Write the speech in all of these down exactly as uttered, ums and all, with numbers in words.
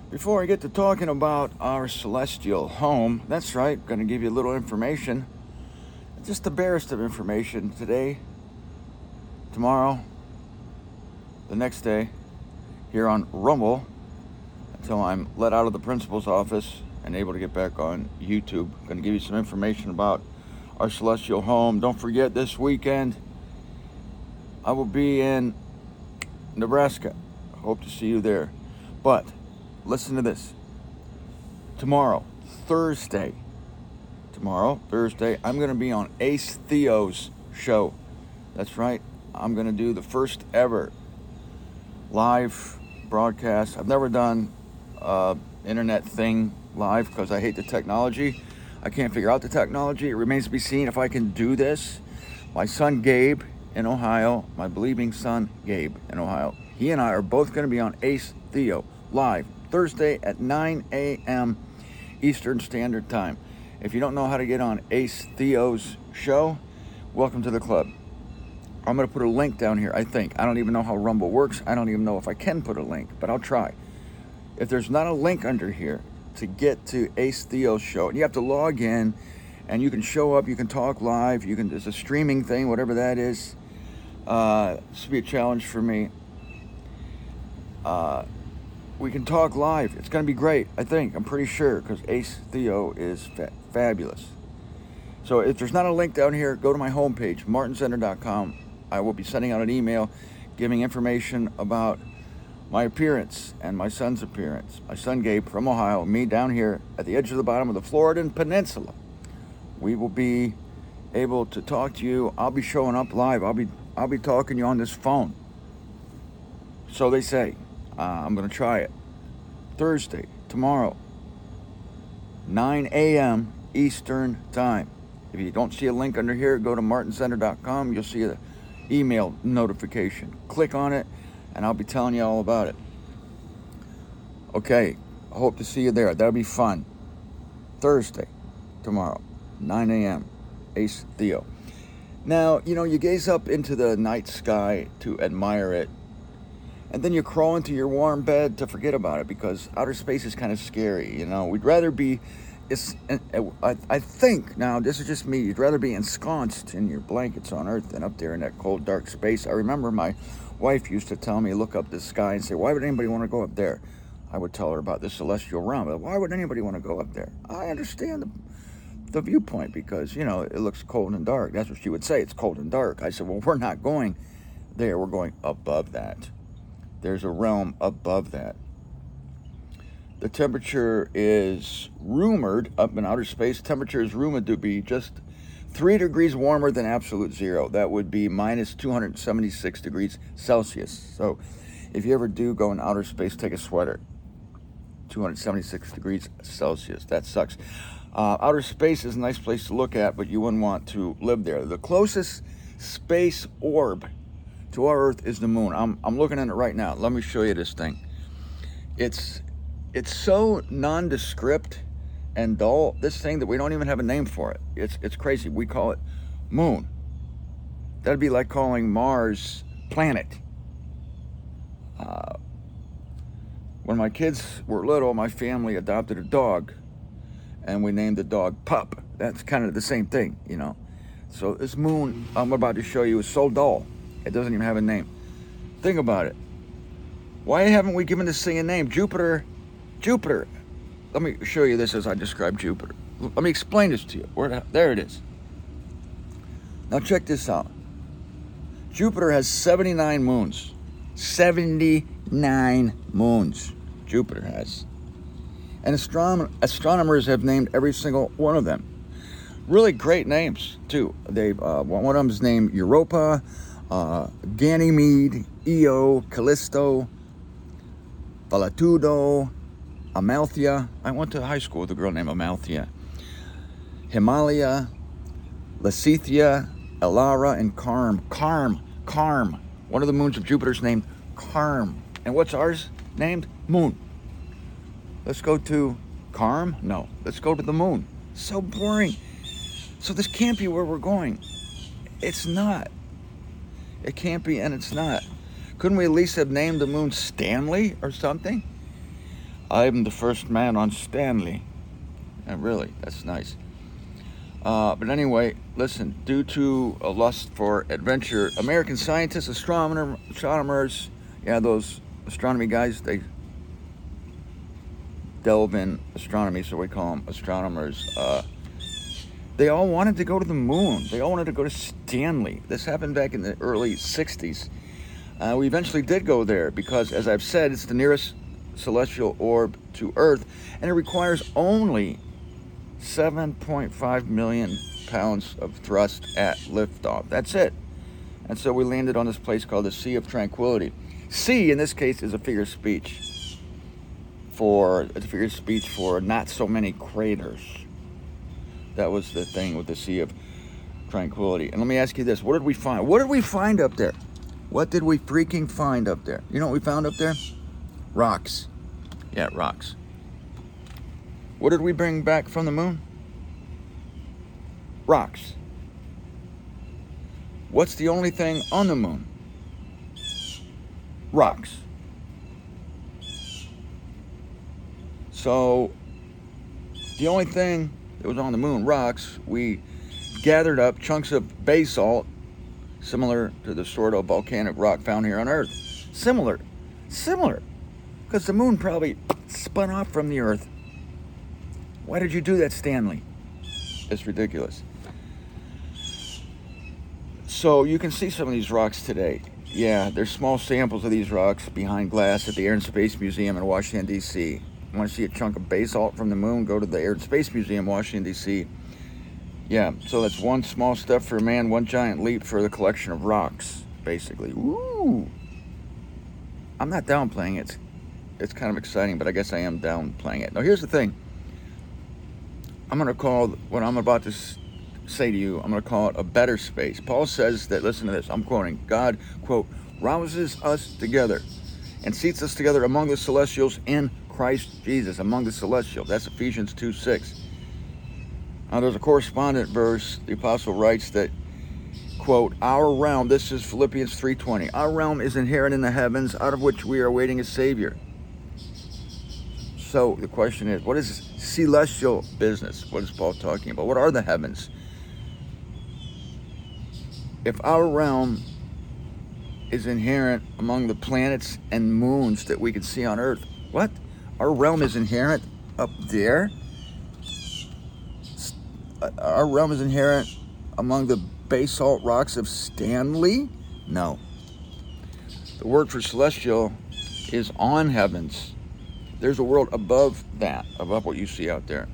Before I get to talking about our celestial home, that's right, going to give you a little information. Just the barest of information today, tomorrow, the next day, here on Rumble, until I'm let out of the principal's office and able to get back on YouTube. Going to give you some information about our celestial home. Don't forget, this weekend, I will be in Nebraska. Hope to see you there. But listen to this. Tomorrow, Thursday, tomorrow, Thursday, I'm going to be on Ace Theo's show. That's right. I'm going to do the first ever live broadcast. I've never done uh, internet thing live because I hate the technology. I can't figure out the technology. It remains to be seen if I can do this. My son Gabe in Ohio, my believing son Gabe in Ohio, he and I are both going to be on Ace Theo live Thursday at nine a.m. Eastern Standard Time. If you don't know how to get on Ace Theo's show, welcome to the club. I'm going to put a link down here, I think. I don't even know how Rumble works. I don't even know if I can put a link, but I'll try. If there's not a link under here to get to Ace Theo's show, and you have to log in, and you can show up, you can talk live, you can. There's a streaming thing, whatever that is. Uh, this will be a challenge for me. Uh, we can talk live. It's going to be great, I think. I'm pretty sure, because Ace Theo is fa- fabulous. So if there's not a link down here, go to my homepage, martin center dot com. I will be sending out an email giving information about my appearance and my son's appearance. My son Gabe from Ohio, me down here at the edge of the bottom of the Floridan Peninsula. We will be able to talk to you. I'll be showing up live. I'll be I'll be talking to you on this phone. So they say. Uh, I'm going to try it. Thursday, tomorrow, nine a.m. Eastern Time. If you don't see a link under here, go to martin center dot com. You'll see an email notification. Click on it, and I'll be telling you all about it. Okay, I hope to see you there. That'll be fun. Thursday, tomorrow, nine a.m. Ace Theo. Now, you know, you gaze up into the night sky to admire it, and then you crawl into your warm bed to forget about it because outer space is kind of scary, you know. We'd rather be, it's, I, I think, now, this is just me, you'd rather be ensconced in your blankets on Earth than up there in that cold, dark space. I remember my wife used to tell me, look up the sky and say, why would anybody want to go up there? I would tell her about the celestial realm, but why would anybody want to go up there? I understand the, the viewpoint because, you know, it looks cold and dark. That's what she would say, it's cold and dark. I said, well, we're not going there, we're going above that. There's a realm above that. The temperature is rumored, up in outer space, temperature is rumored to be just three degrees warmer than absolute zero. That would be minus two hundred seventy-six degrees Celsius. So if you ever do go in outer space, take a sweater. two hundred seventy-six degrees Celsius. That sucks. Uh, outer space is a nice place to look at, but you wouldn't want to live there. The closest space orb to our Earth is the moon. I'm I'm looking at it right now. Let me show you this thing. It's it's so nondescript and dull, this thing, that we don't even have a name for it. It's it's crazy. We call it moon. That'd be like calling Mars planet. Uh, when my kids were little, my family adopted a dog, and we named the dog Pup. That's kind of the same thing, you know. So this moon I'm about to show you is so dull. It doesn't even have a name. Think about it. Why haven't we given this thing a name? Jupiter, Jupiter. Let me show you this as I describe Jupiter. Let me explain this to you. Where, there it is. Now check this out. Jupiter has seventy-nine moons. seventy-nine moons Jupiter has. And astron- astronomers have named every single one of them. Really great names, too. They uh, one of them is named Europa, Uh, Ganymede, Io, Callisto, Valatudo, Amalthea. I went to high school with a girl named Amalthea. Himalaya, Lasithia, Elara, and Carm. Carm, Carm. One of the moons of Jupiter is named Carm. And what's ours named? Moon. Let's go to Carm? No. Let's go to the moon. So boring. So this can't be where we're going. It's not. It can't be, and it's not. Couldn't we at least have named the moon Stanley or something? I'm the first man on Stanley. And really, that's nice. Uh, but anyway, listen, due to a lust for adventure, American scientists, astronomer, astronomers, yeah, those astronomy guys, they delve in astronomy, so we call them astronomers. Uh, they all wanted to go to the moon. They all wanted to go to Stanley. This happened back in the early sixties. Uh, we eventually did go there because, as I've said, it's the nearest celestial orb to Earth, and it requires only seven point five million pounds of thrust at liftoff. That's it. And so we landed on this place called the Sea of Tranquility. Sea, in this case, is a figure of speech for a figure of speech for not so many craters. That was the thing with the Sea of Tranquility. And let me ask you this: what did we find? What did we find up there? What did we freaking find up there? You know what we found up there? Rocks. Yeah, rocks. What did we bring back from the moon? Rocks. What's the only thing on the moon? Rocks. So, the only thing that was on the moon, rocks, we gathered up chunks of basalt, similar to the sort of volcanic rock found here on Earth. Similar. Similar. Because the moon probably spun off from the Earth. Why did you do that, Stanley? It's ridiculous. So you can see some of these rocks today. Yeah, there's small samples of these rocks behind glass at the Air and Space Museum in Washington, D C You want to see a chunk of basalt from the moon? Go to the Air and Space Museum, Washington, D C Yeah, so that's one small step for man, one giant leap for the collection of rocks, basically. Woo! I'm not downplaying it. It's, it's kind of exciting, but I guess I am downplaying it. Now, here's the thing. I'm going to call what I'm about to say to you, I'm going to call it a better space. Paul says that, listen to this, I'm quoting, God, quote, rouses us together and seats us together among the celestials in Christ Jesus, among the celestials. That's Ephesians two six. Now, there's a correspondent verse. The apostle writes that, quote, our realm, this is Philippians three twenty, our realm is inherent in the heavens, out of which we are awaiting a Savior. So the question is, what is celestial business? What is Paul talking about? What are the heavens? If our realm is inherent among the planets and moons that we can see on Earth, what? Our realm is inherent up there? Our realm is inherent among the basalt rocks of Stanley? No. The word for celestial is on heavens. There's a world above that, above what you see out there.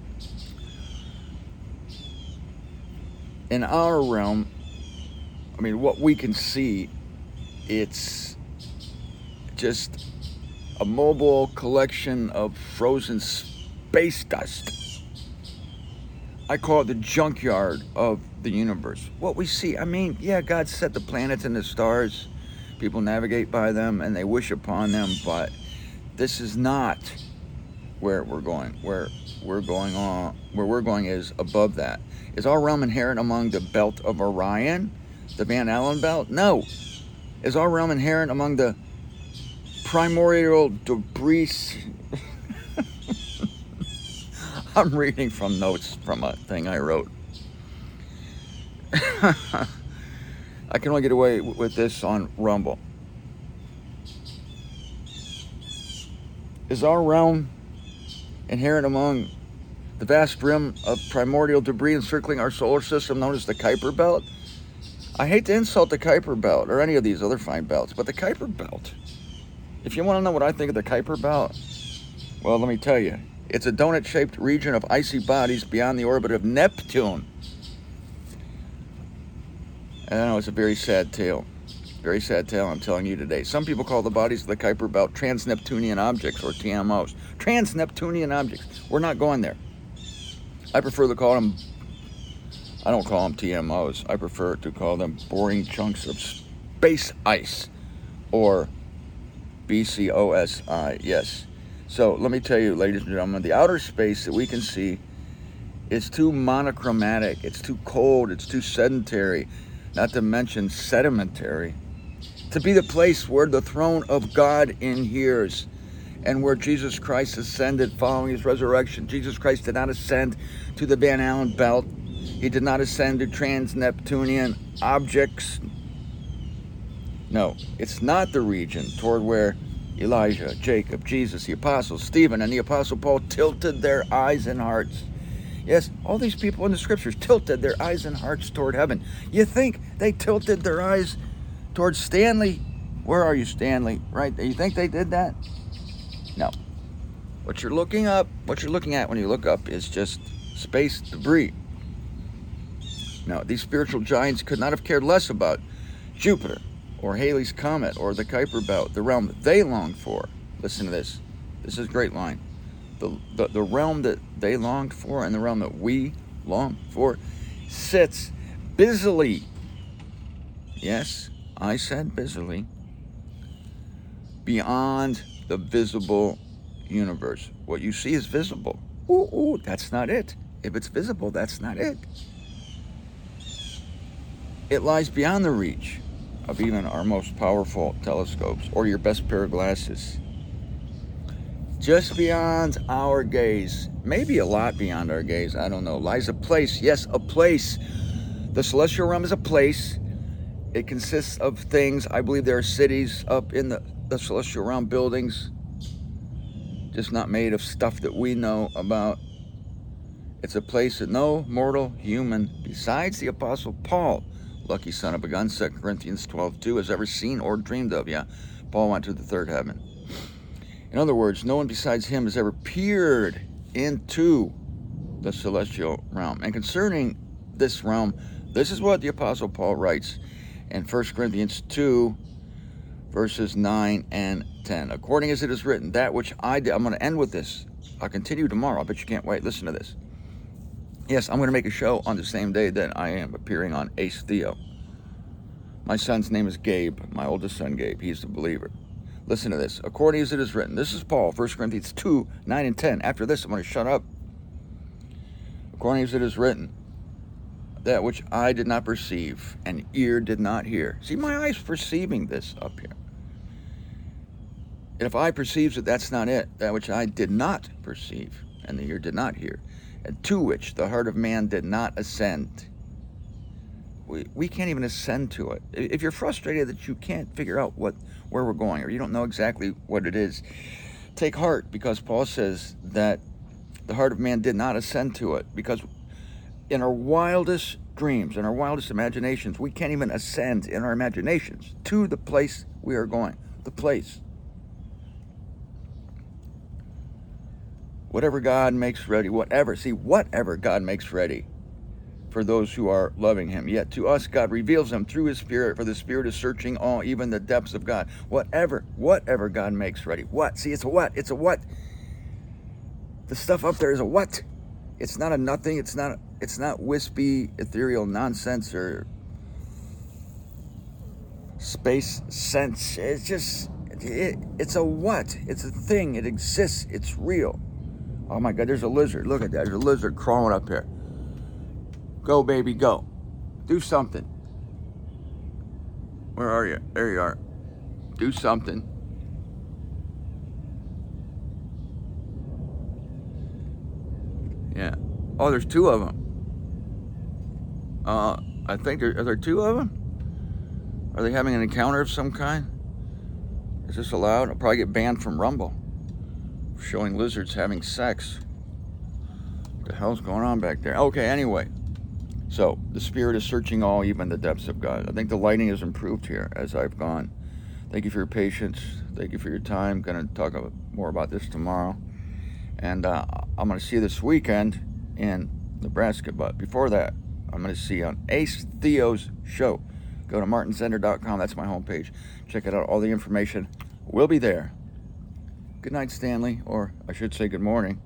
In our realm, I mean, what we can see, it's just a mobile collection of frozen space dust. I call it the junkyard of the universe. What we see, I mean, yeah, God set the planets and the stars. People navigate by them and they wish upon them, but this is not where we're going. Where we're going on, where we're going is above that. Is our realm inherent among the belt of Orion, the Van Allen belt? No. Is our realm inherent among the primordial debris? I'm reading from notes from a thing I wrote. I can only get away with this on Rumble. Is our realm inherent among the vast rim of primordial debris encircling our solar system known as the Kuiper Belt? I hate to insult the Kuiper Belt or any of these other fine belts, but the Kuiper Belt, if you want to know what I think of the Kuiper Belt, well, let me tell you. It's a donut-shaped region of icy bodies beyond the orbit of Neptune. And I know it's a very sad tale. Very sad tale I'm telling you today. Some people call the bodies of the Kuiper Belt trans-Neptunian objects, or T M Os. Trans-Neptunian objects. We're not going there. I prefer to call them, I don't call them T M Os. I prefer to call them boring chunks of space ice, or B C O S I, yes. So let me tell you, ladies and gentlemen, the outer space that we can see is too monochromatic. It's too cold. It's too sedentary, not to mention sedimentary, to be the place where the throne of God inheres. and where Jesus Christ ascended following his resurrection. Jesus Christ did not ascend to the Van Allen belt. He did not ascend to trans-Neptunian objects. No, it's not the region toward where Elijah, Jacob, Jesus, the apostles, Stephen, and the apostle Paul tilted their eyes and hearts. Yes, all these people in the scriptures tilted their eyes and hearts toward heaven. You think they tilted their eyes toward Stanley? Where are you, Stanley? Right? You think they did that? No. What you're looking up, what you're looking at when you look up is just space debris. No, these spiritual giants could not have cared less about Jupiter or Halley's Comet or the Kuiper Belt, the realm that they longed for. Listen to this. This is a great line. The, the, the realm that they longed for and the realm that we long for sits busily. Yes, I said busily. Beyond the visible universe. What you see is visible. Ooh, ooh, that's not it. If it's visible, that's not it. It lies beyond the reach of even our most powerful telescopes or your best pair of glasses. Just beyond our gaze, maybe a lot beyond our gaze, I don't know, lies a place. Yes, a place. The celestial realm is a place. It consists of things. I believe there are cities up in the, the celestial realm, buildings, just not made of stuff that we know about. It's a place that no mortal human besides the apostle Paul, lucky son of a gun, Second Corinthians twelve two, has ever seen or dreamed of. Yeah, Paul went to the third heaven. In other words, no one besides him has ever peered into the celestial realm. And concerning this realm, this is what the apostle Paul writes in First Corinthians two, verses nine and ten. According as it is written, that which I did, I'm going to end with this. I'll continue tomorrow. I bet you can't wait. Listen to this. Yes, I'm going to make a show on the same day that I am appearing on Ace Theo. My son's name is Gabe, my oldest son Gabe. He's the believer. Listen to this. According as it is written, this is Paul, First Corinthians two, nine and ten. After this, I'm going to shut up. According as it is written, that which I did not perceive and ear did not hear. See, my eye's perceiving this up here. And if eye perceives it, that's not it. That which I did not perceive and the ear did not hear, and to which the heart of man did not ascend. We, we can't even ascend to it. If you're frustrated that you can't figure out what where we're going, or you don't know exactly what it is, take heart, because Paul says that the heart of man did not ascend to it, because in our wildest dreams, in our wildest imaginations, we can't even ascend in our imaginations to the place we are going. The place. Whatever God makes ready, whatever, see, whatever God makes ready for those who are loving him. Yet to us, God reveals them through his Spirit, for the Spirit is searching all, even the depths of God. Whatever, whatever God makes ready. What? See, it's a what? It's a what? The stuff up there is a what? It's not a nothing. It's not, it's not wispy, ethereal nonsense or space sense. It's just, it, it's a what? It's a thing. It exists. It's real. Oh my God, there's a lizard. Look at that. There's a lizard crawling up here. Go, baby, go. Do something. Where are you? There you are. Do something. Yeah. Oh, there's two of them. Uh, I think there are there two of them? Are they having an encounter of some kind? Is this allowed? I'll probably get banned from Rumble. Showing lizards having sex. What the hell's going on back there? Okay, anyway. So, the Spirit is searching all, even the depths of God. I think the lighting has improved here as I've gone. Thank you for your patience. Thank you for your time. Going to talk more about this tomorrow. And uh, I'm going to see you this weekend in Nebraska. But before that, I'm going to see you on Ace Theo's show. Go to martin zender dot com. That's my homepage. Check it out. All the information will be there. Good night, Stanley. Or I should say good morning.